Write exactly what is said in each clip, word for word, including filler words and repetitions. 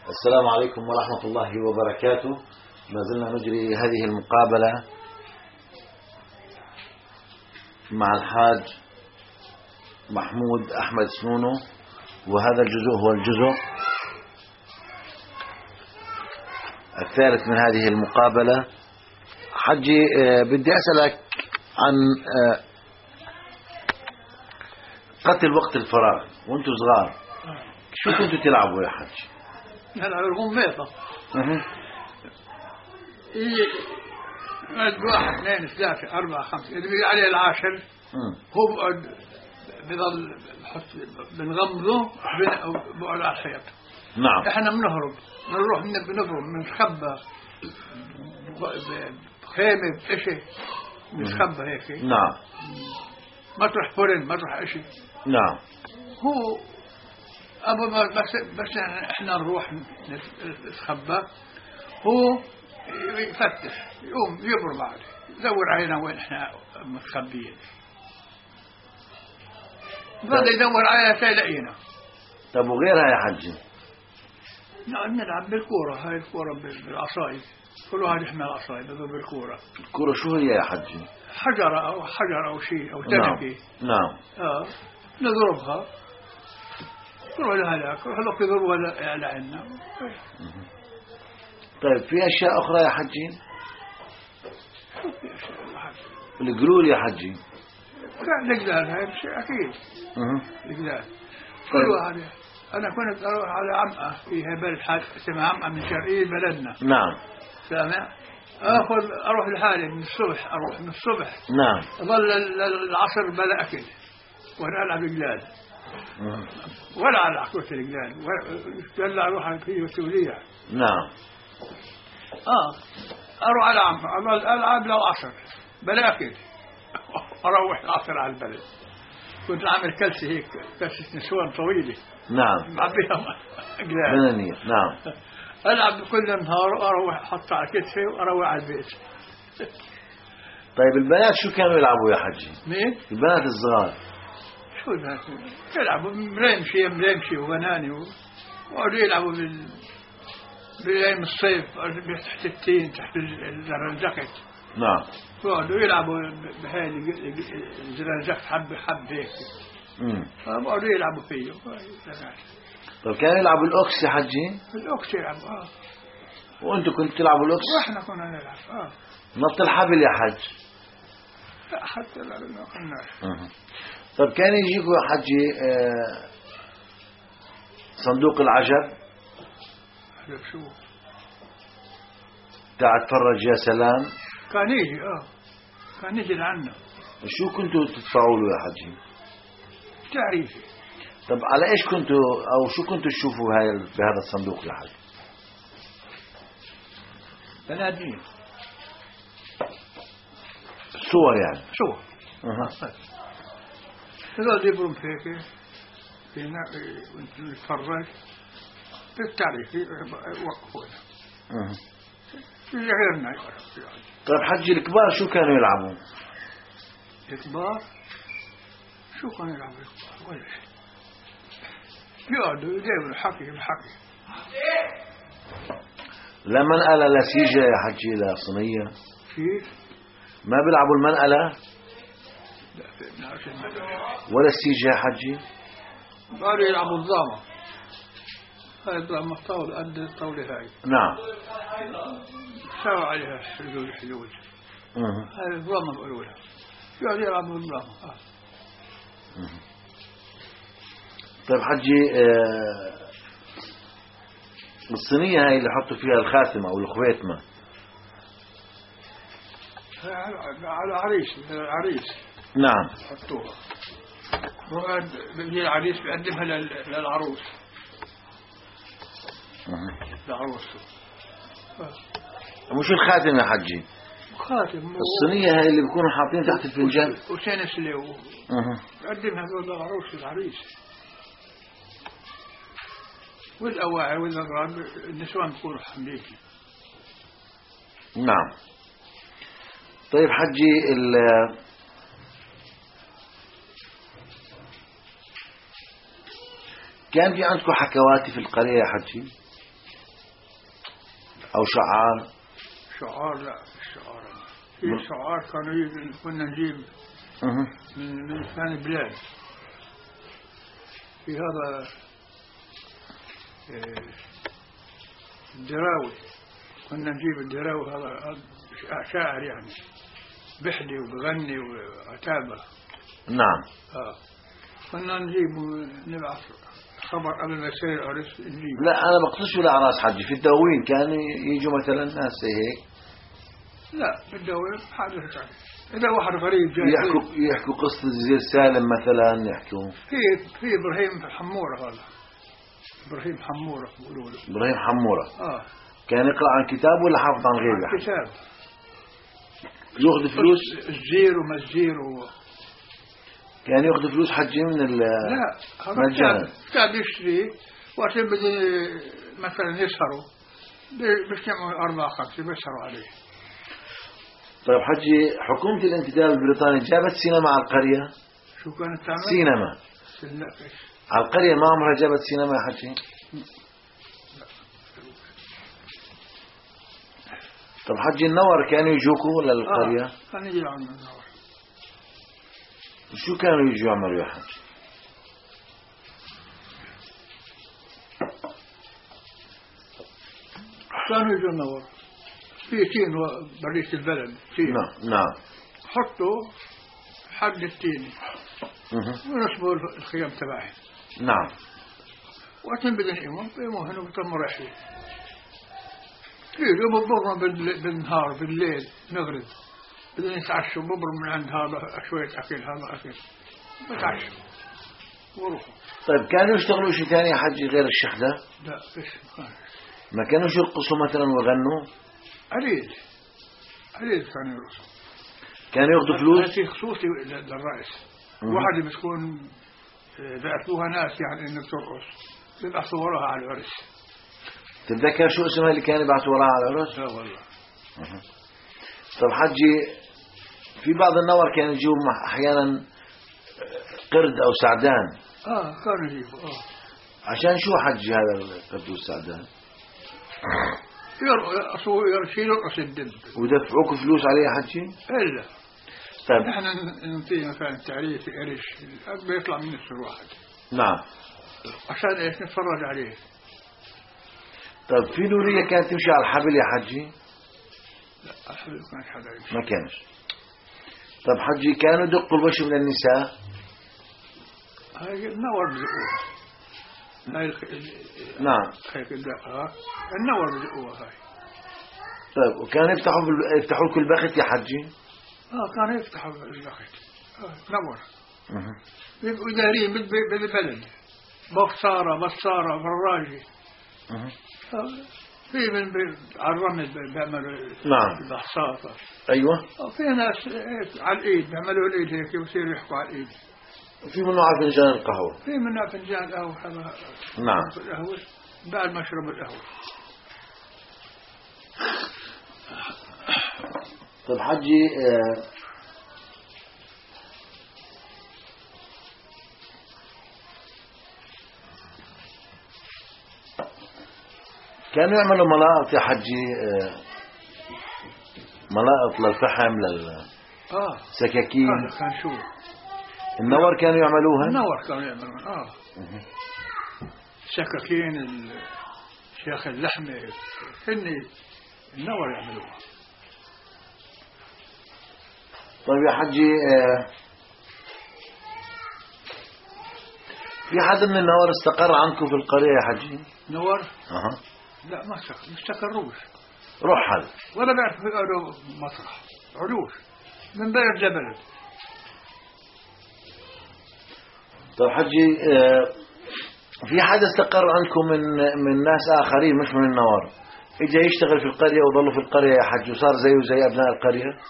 السلام عليكم ورحمة الله وبركاته. ما زلنا نجري هذه المقابلة مع الحاج محمود أحمد سنونو، وهذا الجزء هو الجزء الثالث من هذه المقابلة. حجي بدي أسألك عن قتل وقت الفراغ وانتم صغار، شو كنتوا تلعبوا يا حج؟ نلعب الغميطة. يجي واحد اثنين ثلاثة أربعة خمسة اللي بيجي عليه العاشر هو بقعد بضل بحط بنغمضه بقعد على الحيط. نعم. احنا بنهرب بنروح بنهرب بنتخبى بخيمة بإشي بنتخبى هيك. نعم. مطرح فرن مطرح إشي. نعم. هو أبو ما بس بس إحنا نروح نتخبى، هو يفتش يقوم يبر بعد يدور علينا وين إحنا متخبيين، بدأ يدور علينا تلاقينا. طب وغيرها يا حجي؟ نعم نلعب بالكورة، هاي الكورة بالعصاية، كل واحد يحمل عصاية بضرب بالكورة. الكورة شو هي يا حجي؟ حجرة أو حجر أو شيء أو تنكي. نعم. نعم. آه نضربها تروح لهلاك، هذوك يضربوا لعنا. طيب في أشياء أخرى يا حجي؟ شو في أشياء يا حجي؟ القلول يا حجي؟ لا القلال هاي شيء أكيد. القلال كل واحد. أنا كنت أروح على عمقة فيها بلد حد اسمها عمقة من شرقية بلدنا. نعم. سامع؟ أخذ أروح لحالي من الصبح، أروح من الصبح. نعم. أظل العصر بلا أكل وأنا ألعب قلال. ولا على عقوة القلال ولا أروح فيه وسولية. نعم. آه أروح على عم أظل ألعب للعصر بلا أكل أروح العصر على البلد. كنت أعمل كلسة هيك كلسة نسوان طويلة. نعم. معبيها قلال. بنانية. نعم. ألعب كل النهار وأروح أحط على كتفي وأروح على البيت. طيب البنات شو كانوا يلعبوا يا حجي؟ مين؟ البنات الصغار. شو البنات؟ يلعبوا مريمشي مريمشي وبناني وقعدوا يلعبوا بال بأيام الصيف تحت التين تحت الزرنزقة. نعم. وقعدوا يلعبوا بهاي الزرنزقة حبة حبة هيك. امم. وقعدوا يلعبوا فيه. طيب كانوا يلعبوا الأوكس يا حجي؟ الأوكس يلعبوا. آه. وأنتوا كنتوا تلعبوا الأوكس؟ وإحنا كنا نلعب. آه. نط الحبل يا حج؟ لا حتى لا ما كناش. طيب كان يجيكوا يا حجي آه صندوق العجب؟ شو؟ تعال تفرج يا سلام. كان يجي اه كان يجي لعنا. شو كنتوا تدفعوا له يا حجي؟ تعريفي. طب على ايش كنتوا او شو كنتوا تشوفوا هاي بهذا الصندوق يا حجي؟ بنادمين. صور يعني؟ صور. اها. هذول يبرم هيك فينا نتفرج بالتعريف وقفوا. اها. غيرنا. طيب حجي الكبار شو كانوا يلعبوا؟ الكبار شو كانوا يلعبوا الكبار؟ ولا شيء. يقعدوا يجيبوا الحكي بالحكي. لا منقلة لا سيجة يا حجي لا صينية؟ كيف؟ ما بيلعبوا المنقلة؟ لا ولا السيجة يا حجي؟ قالوا يلعبوا الضامة. هاي الضامة طاولة قد الطاولة هاي. نعم. سووا عليها حلول حلول. هاي الضامة بقولوا لها. يقعدوا يلعبوا الضامة. آه. طيب حجي آه الصينية هاي اللي حطوا فيها الخاتمة أو الخويتمة على عريس العريس. نعم. حطوها وقعد بيجي العريس بيقدمها للعروس. العروس مش الخاتم يا حجي؟ خاتم. الصينية هاي اللي بيكونوا حاطين تحت الفنجان وسنسلة بيقدمها للعروس العريس. والأواعي والأغراض النسوان بيكونوا حاملين. نعم. طيب حجي ال كان في عندكم حكواتي في القرية يا حجي؟ أو شعار؟ شعار لا الشعار في شعار كانوا يجي كنا نجيب من من ثاني بلاد. في هذا الدراوي كنا نجيب الدراوي هذا شاعر يعني بحلي وبغني وعتابة. نعم. آه كنا نجيب ونبعث خبر قبل ما يصير العرس نجيب. لا أنا بقصدش الأعراس حجي، في الدواوين كان يجوا مثلا ناس هيك. لا بالدواوين حادث يعني إذا واحد غريب جاي يحكوا يحكوا قصة زي سالم مثلا يحكوا. في في إبراهيم حمورة هذا إبراهيم حمورة بيقولوا له. إبراهيم حمورة. آه كان يقرأ عن كتاب ولا حافظ عن غيره؟ كتاب. يأخذ فلوس. الزير وما الزير و... كان يأخذ فلوس حجي من ال. لا هذا كتاب كتاب يشتري وقت بدي مثلا يسهروا بيجتمعوا أربعة خمسة بيسهروا عليه. طيب حجي حكومة الانتداب البريطاني جابت سينما على القرية؟ شو كانت تعمل؟ سينما. لا على القرية ما عمرها جابت سينما يا حجي؟ طب حجي النور كانوا يجوكوا ولا القرية؟ آه. كانوا يجوا عندنا النور. شو كانوا يجوا يعملوا يا حجي؟ كانوا يجوا النور في تين بريس البلد تين. نعم نعم. حطوا حد التين ونصبوا الخيام تبعهم. نعم. وقتين بدنا يقوموا يقوموا هنا وتم رايحين. يجوا ببرم بالنهار بالليل نغرد بدنا يتعشوا ببرم من عند هذا شوية أكل هذا أكل بتعشوا وروحوا. طيب كانوا يشتغلوا شيء ثاني يا حجي غير الشحذة؟ لا فيش ما كانوا يرقصوا مثلا ويغنوا؟ قليل قليل كانوا يرقصوا. كانوا ياخذوا فلوس؟ هذا خصوصي للرئيس. واحد بتكون بعثوها ناس يعني انه بترقص بيبعثوا وراها على العرس. تتذكر شو اسمها اللي كان يبعثوا وراها على العرس؟ لا والله. طب حجي في بعض النور كانوا يجيبوا احيانا قرد او سعدان. اه كانوا يجيبوا اه. عشان شو حجي هذا القرد والسعدان؟ يرقصوا يرشيل يرقص الدب. ودفعوك فلوس عليه يا حجي؟ الا. طيب نحن نعطيه مثلا تعريف قرش بيطلع من الواحد. نعم. عشان ايش نتفرج عليه. طيب في نورية كانت تمشي على الحبل يا حجي؟ لا الحبل ما كانش حدا يمشي. ما كانش. طب حجي كانوا يدقوا الوش من النساء؟ هاي النور بدقوها. هاي الخ... نعم. هيك الدقة النور بدقوها هاي. طيب وكانوا يفتحوا بال... يفتحوا لكم البخت يا حجي؟ اه كانوا يفتحوا البخت. اه نور. اها. بيبقوا دارين بالبلد. بخسارة بصارة فراجي. اها. في من على الرمل بيعملوا نعم البحصافة. ايوه. في ناس على الايد بيعملوا الايد هيك ويصيروا يحكوا على الايد. في منه على فنجان القهوة. في منه فنجان قهوة. نعم. القهوة بعد ما يشرب القهوة. طيب حجي آه كانوا يعملوا ملاقط يا حجي آه ملاقط للفحم لل اه سكاكين. هذا كان شو النور كانوا يعملوها. النور كانوا يعملوها اه سكاكين الشيخ اللحمة هني النور يعملوها. طيب يا حجي آه في حد من النور استقر عنكم في القرية يا حجي؟ نور؟ اها. لا ما استقر ما استقروش. رحل ولا بيعرف يقعدوا مطرح عروش من بين الجبل. طيب حجي آه في حدا استقر عندكم من من ناس آخرين مش من النور اجى يشتغل في القرية وظلوا في القرية يا حج وصار زيه زي أبناء القرية؟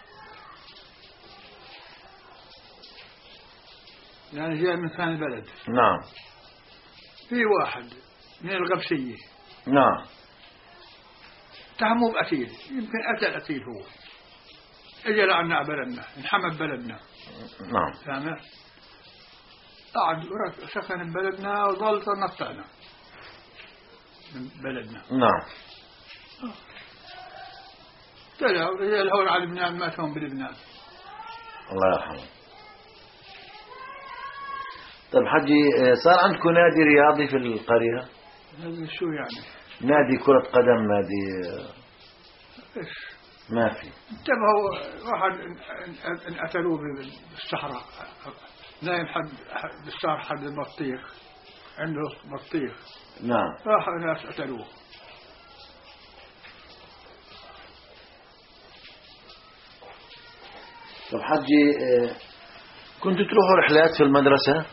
يعني جاء من ثاني بلد. نعم. في واحد من الغبسية. نعم. اتهموه بقتيل يمكن قتل قتيل هو. اجى لعنا بلدنا انحمد بلدنا. نعم. فاهمة؟ قعد سكن ببلدنا وظل تنطعنا من بلدنا. نعم. طلعوا الهول على لبنان، ماتهم بلبنان. الله يرحمه. طيب حجي، صار عندكم نادي رياضي في القرية؟ هذا شو يعني؟ نادي كرة قدم، نادي ايش؟ ما في. انتبهوا، واحد انقتلوه بالصحراء، نايم حد بالصحراء، حد البطيخ، عنده بطيخ. نعم. راحوا الناس قتلوه. طب حجي، كنتوا تروحوا رحلات في المدرسة؟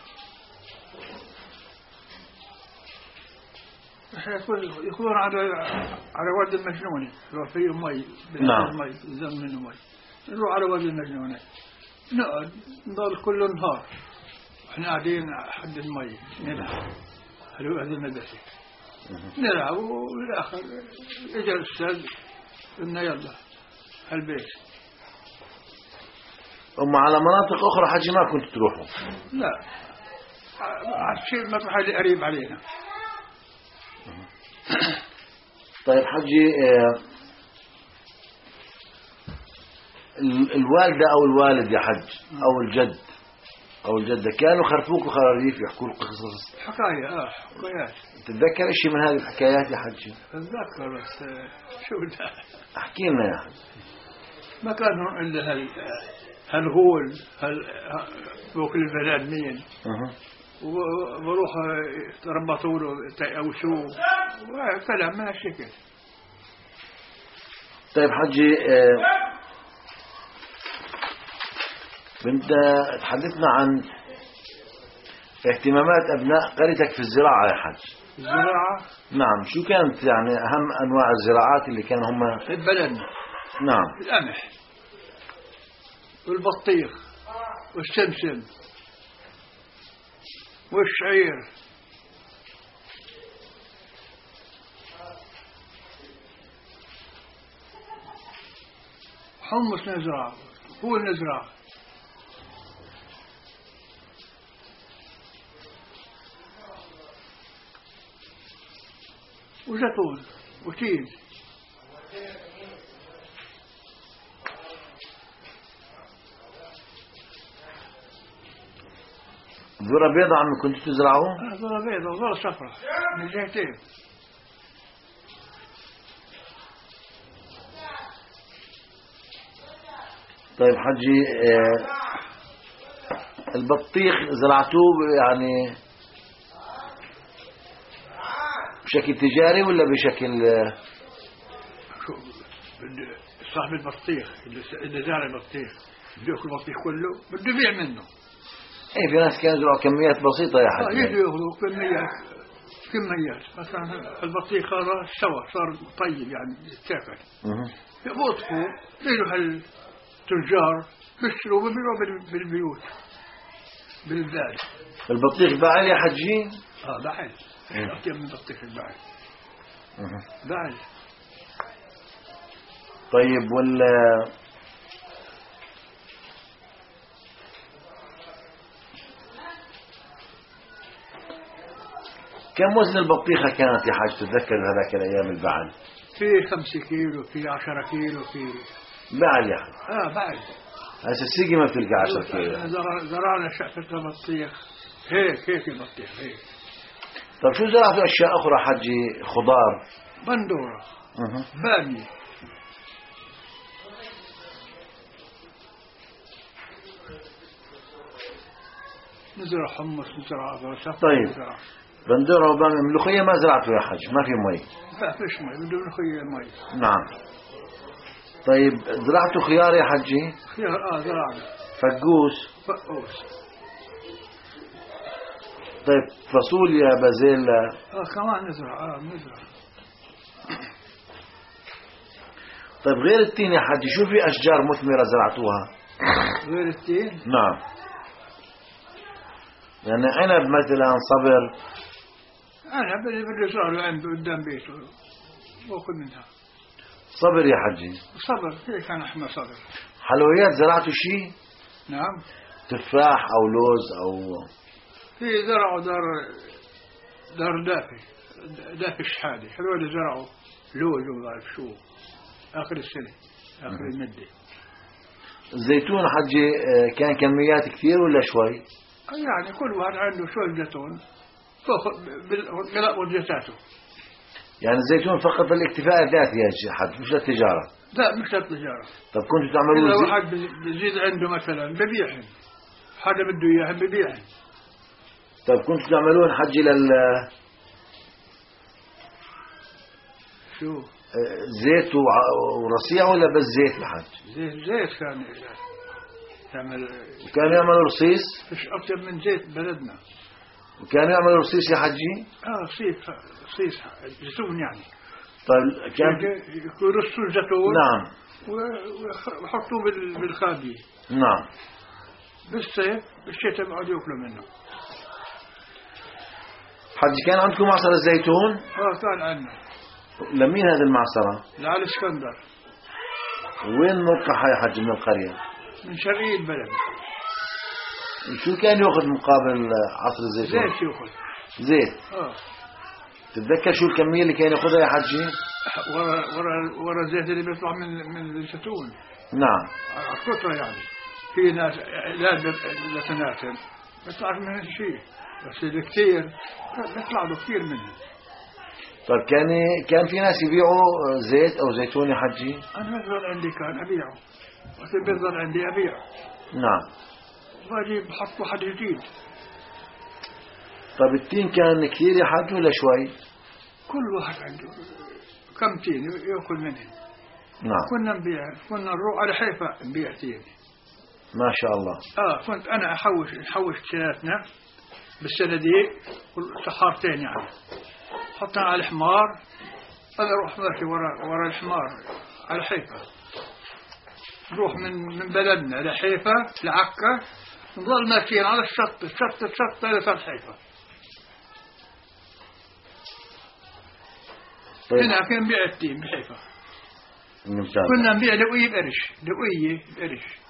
يكون على على وادي المجنونة، لو فيه مي. نعم. المي زم منه مي، نروح على وادي المجنونة، نقعد نضل كل نهار احنا قاعدين حد المي نلعب. هلو هذه المدرسة نلعب، والآخر اجى الأستاذ قلنا يلا هالبيت. أما على مناطق أخرى حجي ما كنتوا تروحوا؟ لا، شيء مطرح اللي قريب علينا. طيب حجي، الوالدة أو الوالد يا حج أو الجد أو الجدة كانوا خرفوك وخراريف يحكوا لك قصص؟ حكاية اه حكايات. تتذكر إشي من هذه الحكايات يا حجي؟ أتذكر، بس شو ده؟ احكي لنا يا حج. ما كانوا إلا هال هالغول هال فوق البلاد مين، وبروح ربطوا له أو شو وكلام من هالشكل. طيب حجي، بنت تحدثنا عن اهتمامات أبناء قريتك في الزراعة يا حج. الزراعة؟ نعم. شو كانت يعني أهم أنواع الزراعات اللي كانوا هم في بلدنا؟ نعم. القمح والبطيخ والسمسم والشعير. حمص نزرع، فول نزرع. وزيتون وتين. ذرة بيضاء عم كنتوا تزرعوه؟ ذرة بيضاء وذرة صفراء من جهتين. طيب حجي، البطيخ زرعتوه يعني بشكل تجاري ولا بشكل صاحب البطيخ اللي زارع البطيخ بده ياكل البطيخ كله، بده يبيع منه. اي في ناس كانوا يزرعوا كميات بسيطة يا حاج. يجوا ياخذوا كميات كميات. مثلا البطيخ هذا سوا صار طيب يعني يتاكل، يبطحوا يجوا هالتجار بيشتروا وبيبيعوا بالبيوت بالبلاد. البطيخ باعل يا حجي؟ اه باعل. أكثر من بطيخ الباعل. باعل. طيب ولا كم وزن البطيخة كانت يا حاج تتذكر هذاك الأيام البعل؟ في خمسة كيلو، في عشرة كيلو، في بعل يا حاج. اه بعل. هسه السيقي ما بتلقى عشرة كيلو. زرعنا شقفة بطيخ هيك هيك البطيخ هيك. طيب شو زرعتوا أشياء أخرى حجي؟ خضار؟ بندورة، بامية، نزرع حمص، نزرع غرسة. طيب نزرع. بندورة وبامية. ملوخية ما زرعتوا يا حج؟ ما في مي؟ لا فيش مي، بده ملوخية مي. نعم. طيب زرعتوا خيار يا حجي؟ خيار اه زرعنا. فقوس؟ فقوس. طيب فاصوليا، بازيلا؟ اه كمان نزرع. اه نزرع. طيب غير التين يا حجي شو في أشجار مثمرة زرعتوها؟ غير التين؟ نعم. يعني عنب مثلا، صبر؟ عنب اللي بده يزرع له عنب قدام بيته واخذ منها. صبر يا حجي؟ صبر هيك كان احنا صبر. حلويات زرعتوا شيء؟ نعم. تفاح أو لوز أو؟ في زرعوا دار دار دافي ذاك الشحادة هذول زرعوا لوز وما بعرف شو آخر السنة آخر المدة. الزيتون حجي كان كميات كثير ولا شوي؟ يعني كل واحد عنده شوية زيتون فوق بالقلاء زيتاته. يعني الزيتون فقط للاكتفاء الذاتي يا حج مش للتجارة؟ لا مش للتجارة. طب كنتوا تعملوا إذا زي... واحد بزيد عنده مثلا ببيعهم حدا بده إياهم ببيعهم. طب كنتوا تعملون حج لل شو زيت ورصيع ولا بس زيت الحج؟ زيت زيت كان يعمل. كانوا يعملوا رصيص؟ فيش أكثر من زيت بلدنا. كانوا يعملوا رصيص يا حجي؟ اه رصيص رصيص زيتون يعني. طيب كان يرصوا الزيتون. نعم. ويحطوه بالخابية. نعم. بالصيف بالشتاء بيقعدوا ياكلوا منه. حج كان عندكم معصرة الزيتون؟ اه كان عندنا. لمين هذه المعصرة؟ لعلي اسكندر. وين موقعها يا حج من القرية؟ من شرقية البلد. شو كان يأخذ مقابل عصر الزيتون؟ زيت يأخذ. زيت. اه. تتذكر شو الكمية اللي كان يأخذها يا حجي؟ ورا ورا ورا الزيت اللي بيطلع من من الزيتون. نعم. على كثرة يعني. في ناس لا لتناسل بيطلع منه شيء بس اللي كثير بيطلع له كثير منه. طيب كان كان في ناس يبيعوا زيت أو زيتون يا حجي؟ أنا بيظل عندي كان أبيعه وقت بيظل عندي أبيعه. نعم. باجي بحط واحد جديد. طيب التين كان كثير يا حج ولا شوي؟ كل واحد عنده كم تين يأكل منه. نعم. كنا نبيع كنا نروح على حيفا نبيع تين. ما شاء الله. آه كنت أنا أحوش نحوش تيناتنا بالسنديق سحارتين يعني. حطنا على الحمار أنا أروح مركي ورا ورا الحمار على حيفا. نروح من من بلدنا لحيفا لعكا نظل ماشيين على الشط الشط الشط ثلاثة حيفا. طيب. هنا كنا نبيع التين بحيفا. ممتاز. كنا نبيع لقوية بقرش لقوية بقرش.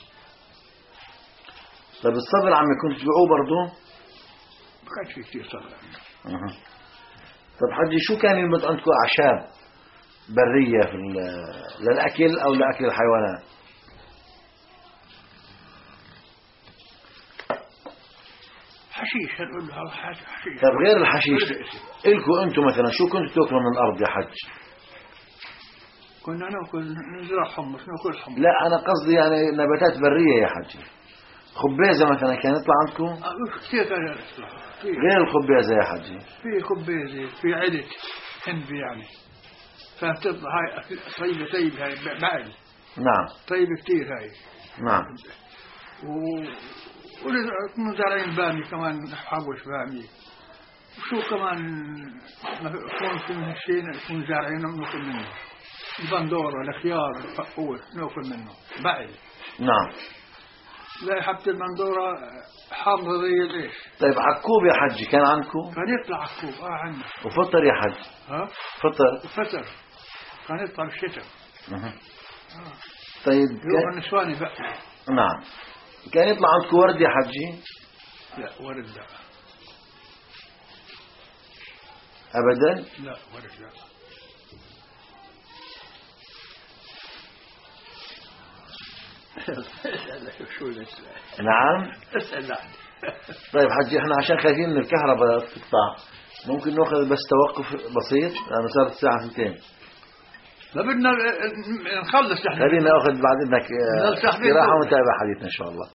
طيب الصبر عمي كنت تبيعوه برضه؟ ما كانش في كثير صبر. أه. طيب حجي شو كان يلمط عندكم أعشاب برية في للأكل أو لأكل الحيوانات؟ حشيش هنقول له حشيش. طيب غير الحشيش إلكم أنتم مثلا شو كنتوا تأكلوا من الأرض يا حج؟ كنا نأكل نزرع حمص نأكل حمص. لا أنا قصدي يعني نباتات برية يا حجي. خبيزة مثلا كان يطلع عندكم؟ كثير كان يطلع. غير الخبيزة يا حجي. في خبيزة في عدة هندي يعني. فبتطلع هاي طيبة طيبة هاي بعد. نعم. طيبة كثير هاي. نعم. و ونكون زارعين بامي كمان نحوش بامي. وشو كمان يكون في من الشيء نكون زارعين نأكل منه. البندورة الخيار الفقوس نأكل منه بعد. نعم. لا حبة البندورة حامضة زي الإيش. طيب عكوب يا حجي كان عندكم؟ كان يطلع عكوب آه عندنا. وفطر يا حج؟ ها؟ فطر. وفطر. كان يطلع بالشتاء. أه. طيب. يوم النسواني بقى. نعم. كان يطلع عندكم ورد يا حجي؟ لا ورد لا. أبدا؟ لا ورد لا. اسأل شو الاسئلة. نعم. اسأل عني. طيب حجي احنا عشان خايفين من الكهرباء تقطع ممكن ناخذ بس توقف بسيط لأنه صارت الساعة اثنتين. لا بدنا نخلص. خلينا ناخذ بعد إذنك استراحة ونتابع حديثنا إن شاء الله.